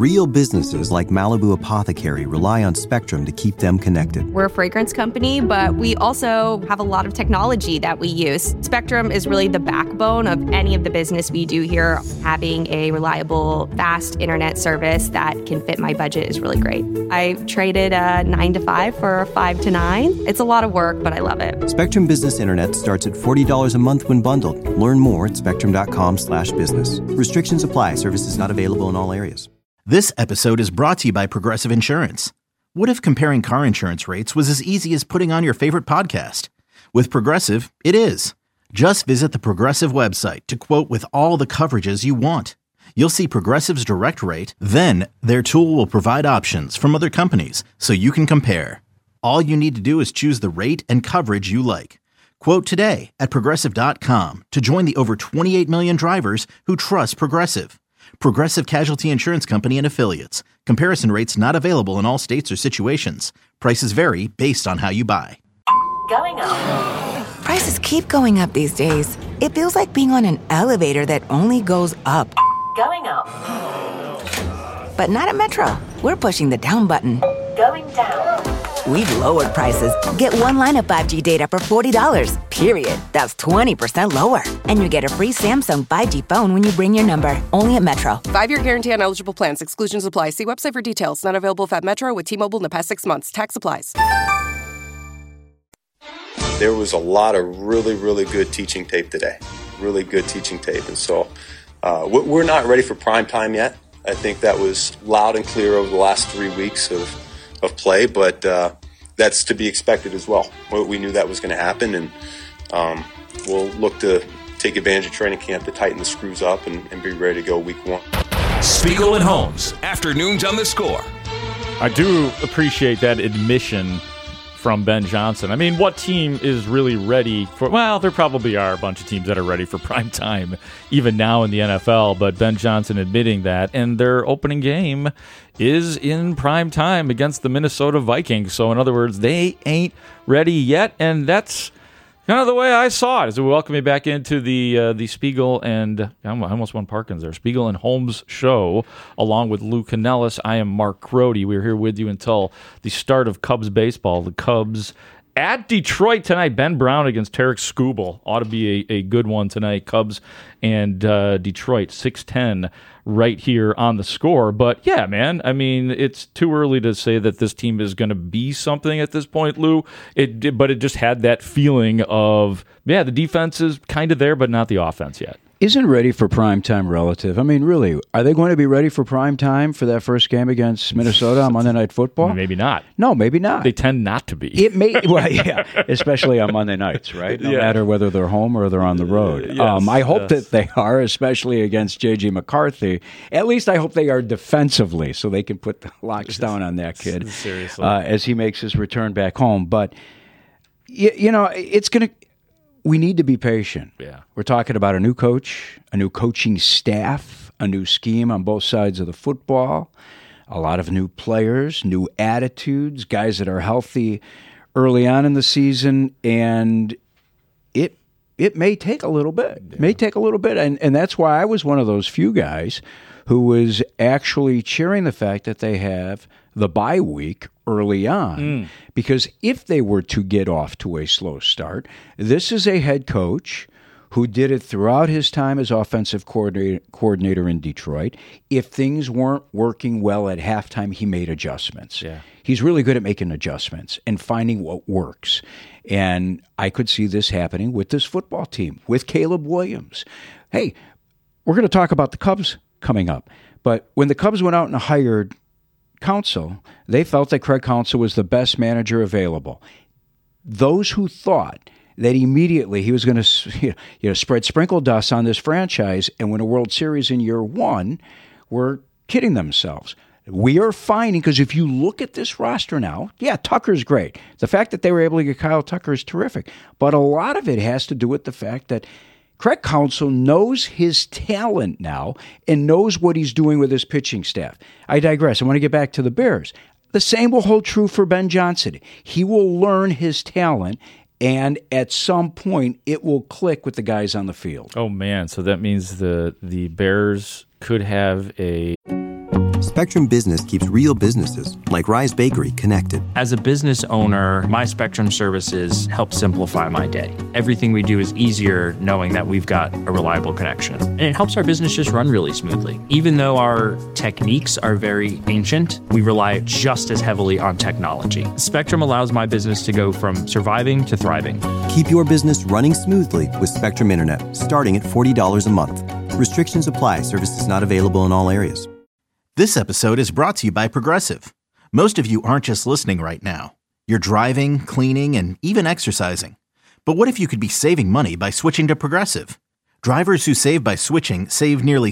Real businesses like Malibu Apothecary rely on Spectrum to keep them connected. We're a fragrance company, but we also have a lot of technology that we use. Spectrum is really the backbone of any of the business we do here. Having a reliable, fast internet service that can fit my budget is really great. I traded a 9 to 5 for a 5 to 9. It's a lot of work, but I love it. Spectrum Business Internet starts at $40 a month when bundled. Learn more at spectrum.com/business. Restrictions apply. Services not available in all areas. This episode is brought to you by Progressive Insurance. What if comparing car insurance rates was as easy as putting on your favorite podcast? With Progressive, it is. Just visit the Progressive website to quote with all the coverages you want. You'll see Progressive's direct rate, then their tool will provide options from other companies so you can compare. All you need to do is choose the rate and coverage you like. Quote today at Progressive.com to join the over 28 million drivers who trust Progressive. Progressive Casualty Insurance Company and Affiliates. Comparison rates not available in all states or situations. Prices vary based on how you buy. Going up. Prices keep going up these days. It feels like being on an elevator that only goes up. Going up. But not at Metro. We're pushing the down button. Going down. We've lowered prices. Get one line of 5G data for $40, period. That's 20% lower. And you get a free Samsung 5G phone when you bring your number. Only at Metro. 5-year guarantee on eligible plans. Exclusions apply. See website for details. Not available at Metro with T-Mobile in the past 6 months. Tax applies. There was a lot of really, really good teaching tape today. Really good teaching tape. And so we're not ready for prime time yet. I think that was loud and clear over the last 3 weeks of play, but that's to be expected as well. We knew that was going to happen, and we'll look to take advantage of training camp to tighten the screws up and be ready to go week one. Spiegel and Holmes, afternoons on The Score. I do appreciate that admission from Ben Johnson. I mean, what team is really ready for... Well, there probably are a bunch of teams that are ready for prime time, even now in the NFL, but Ben Johnson admitting that, and their opening game is in prime time against the Minnesota Vikings. So, in other words, they ain't ready yet, and that's kind of the way I saw it. As we welcome you back into the Spiegel and... I almost won Parkins there. Spiegel and Holmes show, along with Lou Canellis. I am Mark Crody. We're here with you until the start of Cubs baseball. The Cubs at Detroit tonight. Ben Brown against Tarek Skubal. Ought to be a good one tonight. Cubs and Detroit, 6:10 right here on The Score. But yeah, man, I mean, it's too early to say that this team is going to be something at this point, Lou. But it just had that feeling of, yeah, the defense is kind of there, but not the offense yet. Isn't ready for prime time relative? I mean, really, are they going to be ready for prime time for that first game against Minnesota on Monday Night Football? Maybe not. No, maybe not. They tend not to be. It may, well, yeah, especially on Monday nights, right? No matter whether they're home or they're on the road. Yes, I hope that they are, especially against J.J. McCarthy. At least I hope they are defensively, so they can put the locks down on that kid. Seriously, as he makes his return back home. But you know, it's going to. We need to be patient. Yeah. We're talking about a new coach, a new coaching staff, a new scheme on both sides of the football, a lot of new players, new attitudes, guys that are healthy early on in the season, and it may take a little bit. It may take a little bit, and that's why I was one of those few guys who was actually cheering the fact that they have the bye week early on. Because if they were to get off to a slow start, this is a head coach who did it throughout his time as offensive coordinator in Detroit. If things weren't working well at halftime, he made adjustments. Yeah. He's really good at making adjustments and finding what works. And I could see this happening with this football team, with Caleb Williams. Hey, we're going to talk about the Cubs coming up. But when the Cubs went out and hired Counsell, they felt that Craig Counsell was the best manager available. Those who thought that immediately he was going to spread sprinkle dust on this franchise and win a World Series in year one were kidding themselves. We are finding, because if you look at this roster now, yeah, Tucker's great. The fact that they were able to get Kyle Tucker is terrific. But a lot of it has to do with the fact that Craig Counsell knows his talent now and knows what he's doing with his pitching staff. I digress. I want to get back to the Bears. The same will hold true for Ben Johnson. He will learn his talent, and at some point, it will click with the guys on the field. Oh, man. So that means the Bears could have a... Spectrum Business keeps real businesses, like Rise Bakery, connected. As a business owner, my Spectrum services help simplify my day. Everything we do is easier knowing that we've got a reliable connection. And it helps our business just run really smoothly. Even though our techniques are very ancient, we rely just as heavily on technology. Spectrum allows my business to go from surviving to thriving. Keep your business running smoothly with Spectrum Internet, starting at $40 a month. Restrictions apply. Services not available in all areas. This episode is brought to you by Progressive. Most of you aren't just listening right now. You're driving, cleaning, and even exercising. But what if you could be saving money by switching to Progressive? Drivers who save by switching save nearly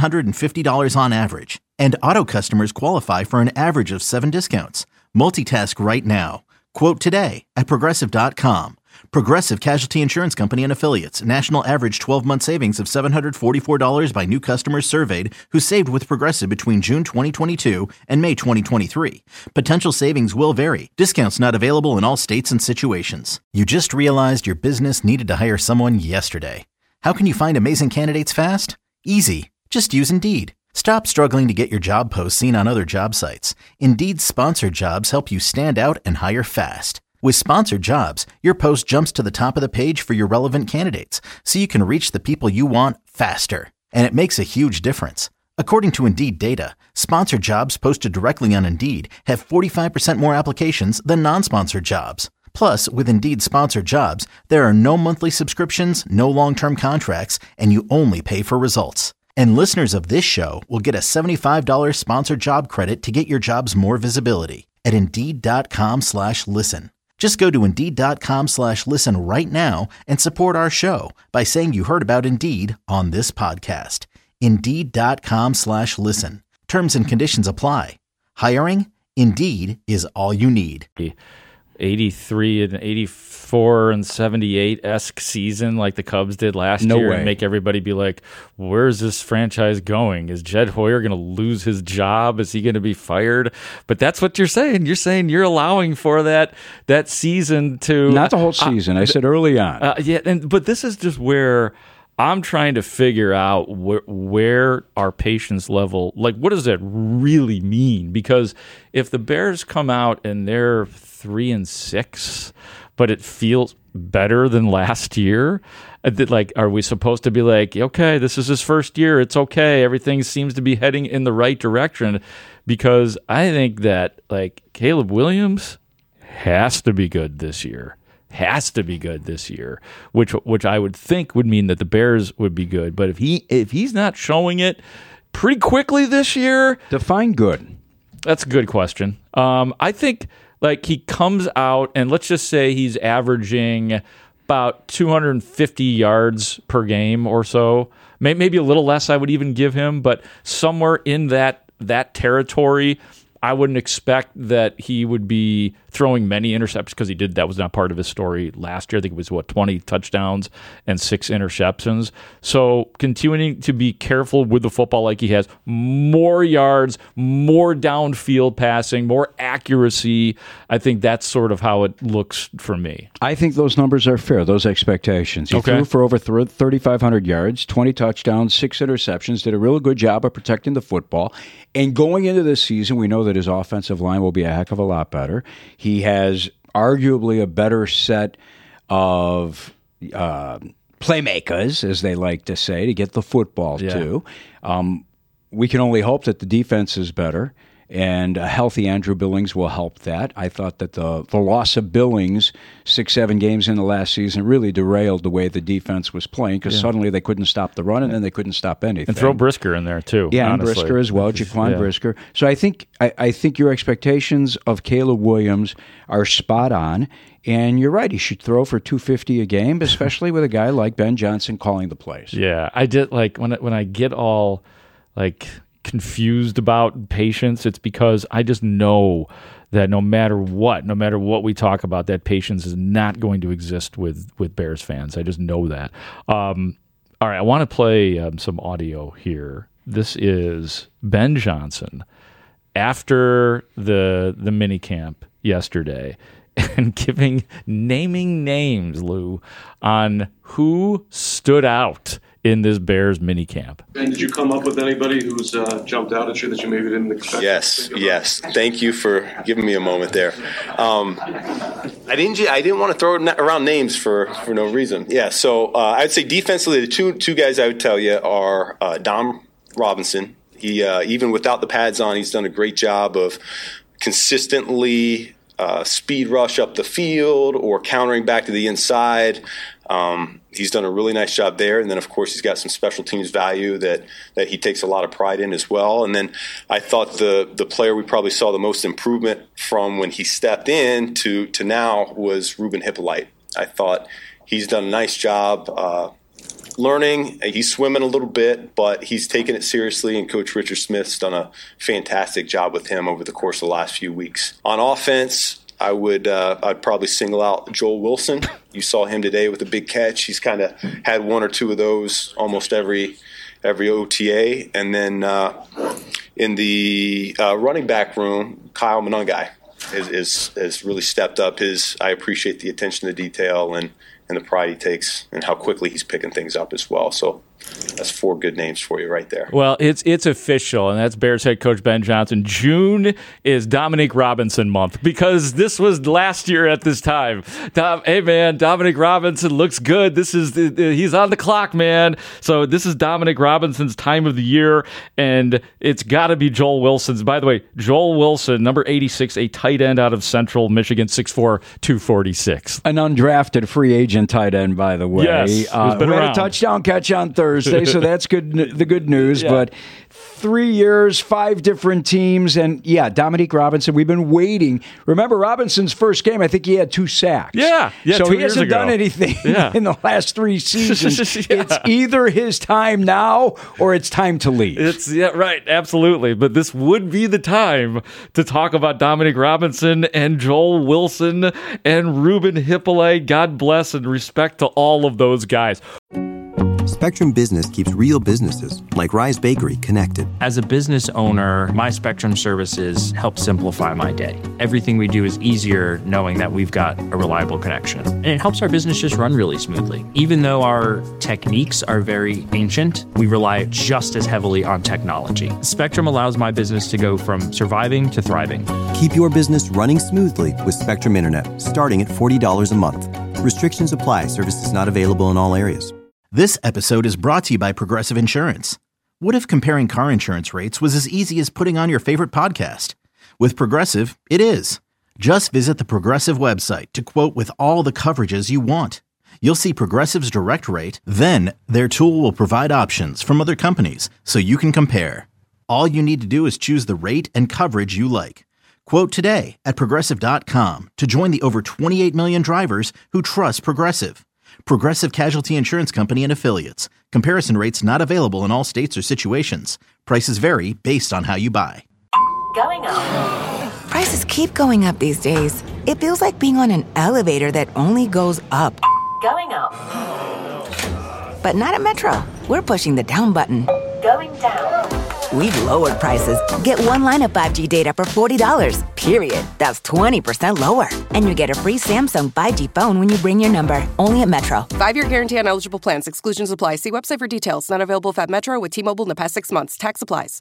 $750 on average. And auto customers qualify for an average of 7 discounts. Multitask right now. Quote today at Progressive.com. Progressive Casualty Insurance Company and Affiliates. National average 12-month savings of $744 by new customers surveyed who saved with Progressive between June 2022 and May 2023. Potential savings will vary. Discounts not available in all states and situations. You just realized your business needed to hire someone yesterday. How can you find amazing candidates fast? Easy. Just use Indeed. Stop struggling to get your job posts seen on other job sites. Indeed's sponsored jobs help you stand out and hire fast. With sponsored jobs, your post jumps to the top of the page for your relevant candidates, so you can reach the people you want faster. And it makes a huge difference. According to Indeed data, sponsored jobs posted directly on Indeed have 45% more applications than non-sponsored jobs. Plus, with Indeed sponsored jobs, there are no monthly subscriptions, no long-term contracts, and you only pay for results. And listeners of this show will get a $75 sponsored job credit to get your jobs more visibility at Indeed.com/listen. Just go to Indeed.com/listen right now and support our show by saying you heard about Indeed on this podcast. Indeed.com/listen. Terms and conditions apply. Hiring? Indeed is all you need. 83 and 84 and 78-esque season like the Cubs did last year and make everybody be like, where's this franchise going? Is Jed Hoyer going to lose his job? Is he going to be fired? But that's what you're saying. You're saying you're allowing for that season to... Not the whole season. I said early on. But this is just where I'm trying to figure out where our patience level, like what does that really mean? Because if the Bears come out and they're 3-6, but it feels better than last year, like, are we supposed to be like, okay, this is his first year, it's okay, everything seems to be heading in the right direction? Because I think that like Caleb Williams has to be good this year. Which I would think would mean that the Bears would be good. But if he's not showing it pretty quickly this year, define good. That's a good question. I think like he comes out and let's just say he's averaging about 250 yards per game or so. Maybe a little less I would even give him, but somewhere in that territory. I wouldn't expect that he would be throwing many interceptions because that was not part of his story last year. I think it was 20 touchdowns and 6 interceptions. So continuing to be careful with the football like he has, more yards, more downfield passing, more accuracy. I think that's sort of how it looks for me. I think those numbers are fair, those expectations. He threw for over 3,500 yards, 20 touchdowns, 6 interceptions, did a real good job of protecting the football. And going into this season, we know that his offensive line will be a heck of a lot better. He has arguably a better set of playmakers, as they like to say, to get the football to. We can only hope that the defense is better, and a healthy Andrew Billings will help that. I thought that the loss of Billings 6-7 games in the last season really derailed the way the defense was playing because suddenly they couldn't stop the run and then they couldn't stop anything. And throw Brisker in there too. Yeah, honestly. And Brisker as well, Jaquan Brisker. So I think your expectations of Caleb Williams are spot on. And you're right, he should throw for 250 a game, especially with a guy like Ben Johnson calling the plays. Yeah, I did like when I get all like confused about patience, it's because I just know that no matter what we talk about, that patience is not going to exist with Bears fans. I just know that. All right, I want to play some audio here. This is Ben Johnson after the mini camp yesterday and naming names, Lou, on who stood out in this Bears mini camp. And did you come up with anybody who's jumped out at you that you maybe didn't expect? Yes. Thank you for giving me a moment there. I didn't want to throw around names for no reason. Yeah, so I'd say defensively, the two guys I would tell you are Dom Robinson. He even without the pads on, he's done a great job of consistently speed rush up the field or countering back to the inside. He's done a really nice job there. And then, of course, he's got some special teams value that he takes a lot of pride in as well. And then I thought the player we probably saw the most improvement from when he stepped in to now was Ruben Hippolyte. I thought he's done a nice job learning. He's swimming a little bit, but he's taken it seriously, and Coach Richard Smith's done a fantastic job with him over the course of the last few weeks. On offense, I'd probably single out Joel Wilson. You saw him today with a big catch. He's kind of had one or two of those almost every OTA. And then in the running back room, Kyle Monangai has really stepped up I appreciate the attention to detail and the pride he takes and how quickly he's picking things up as well. So that's 4 good names for you right there. Well, it's official, and that's Bears head coach Ben Johnson. June is Dominique Robinson month because this was last year at this time. Hey, man, Dominique Robinson looks good. He's on the clock, man. So this is Dominique Robinson's time of the year, and it's got to be Joel Wilson's. By the way, Joel Wilson, number 86, a tight end out of Central Michigan, 6'4", 246. An undrafted free agent tight end, by the way. Yes, he's been had around. A touchdown catch on Thursday, so that's good. The good news, Yeah. But 3 years, 5 different teams, and Dominique Robinson. We've been waiting. Remember Robinson's first game? I think he had 2 sacks. Yeah. So 2 he years hasn't ago. done anything in the last 3 seasons. Yeah. It's either his time now or it's time to leave. Right, absolutely. But this would be the time to talk about Dominique Robinson and Joel Wilson and Ruben Hippolyte. God bless and respect to all of those guys. Spectrum Business keeps real businesses, like Rise Bakery, connected. As a business owner, my Spectrum services help simplify my day. Everything we do is easier knowing that we've got a reliable connection. And it helps our business just run really smoothly. Even though our techniques are very ancient, we rely just as heavily on technology. Spectrum allows my business to go from surviving to thriving. Keep your business running smoothly with Spectrum Internet, starting at $40 a month. Restrictions apply. Services not available in all areas. This episode is brought to you by Progressive Insurance. What if comparing car insurance rates was as easy as putting on your favorite podcast? With Progressive, it is. Just visit the Progressive website to quote with all the coverages you want. You'll see Progressive's direct rate, then their tool will provide options from other companies so you can compare. All you need to do is choose the rate and coverage you like. Quote today at Progressive.com to join the over 28 million drivers who trust Progressive. Progressive Casualty Insurance Company and Affiliates. Comparison rates not available in all states or situations. Prices vary based on how you buy. Going up. Prices keep going up these days. It feels like being on an elevator that only goes up. Going up. But not at Metro. We're pushing the down button. Going down. We've lowered prices. Get one line of 5G data for $40, period. That's 20% lower. And you get a free Samsung 5G phone when you bring your number. Only at Metro. 5-year guarantee on eligible plans. Exclusions apply. See website for details. Not available at Metro with T-Mobile in the past 6 months. Tax applies.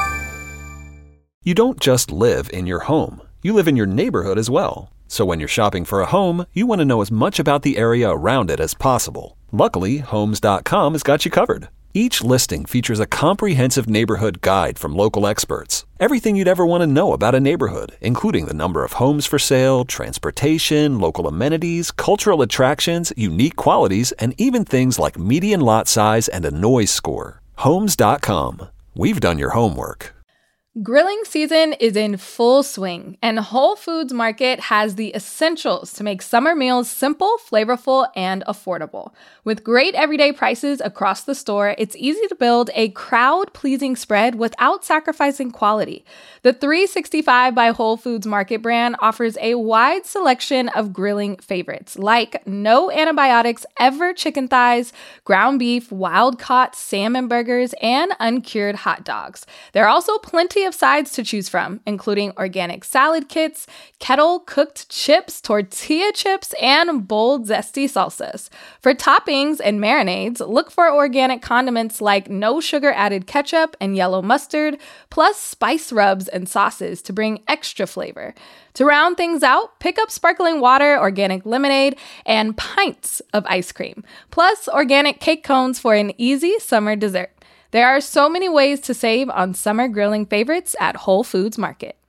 You don't just live in your home. You live in your neighborhood as well. So when you're shopping for a home, you want to know as much about the area around it as possible. Luckily, Homes.com has got you covered. Each listing features a comprehensive neighborhood guide from local experts. Everything you'd ever want to know about a neighborhood, including the number of homes for sale, transportation, local amenities, cultural attractions, unique qualities, and even things like median lot size and a noise score. Homes.com. We've done your homework. Grilling season is in full swing, and Whole Foods Market has the essentials to make summer meals simple, flavorful, and affordable. With great everyday prices across the store, it's easy to build a crowd-pleasing spread without sacrificing quality. The 365 by Whole Foods Market brand offers a wide selection of grilling favorites, like no antibiotics ever chicken thighs, ground beef, wild-caught salmon burgers, and uncured hot dogs. There are also plenty of sides to choose from, including organic salad kits, kettle-cooked chips, tortilla chips, and bold, zesty salsas. For toppings and marinades, look for organic condiments like no sugar-added ketchup and yellow mustard, plus spice rubs and sauces to bring extra flavor. To round things out, pick up sparkling water, organic lemonade, and pints of ice cream, plus organic cake cones for an easy summer dessert. There are so many ways to save on summer grilling favorites at Whole Foods Market.